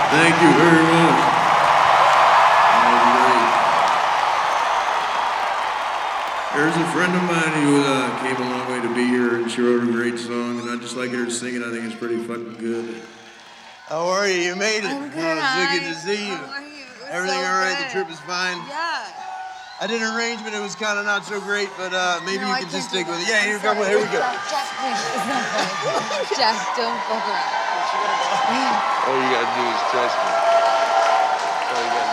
Thank you very much. That was great. There's a friend of mine who came a long way to be here, and she wrote a great song, and I just like her to sing it. I think it's pretty fucking good. How are you? You made it. I'm good. It's good to see you. How are you? Everything so all right? Good. The trip is fine? Yeah. I did an arrangement. It was kind of not so great, but maybe No, you I can just can't stick do with it. that. Yeah, I'm here, come on. sorry. Here we go. Jack, please. It's not funny. Jack, don't fuck around. All you gotta do is trust me.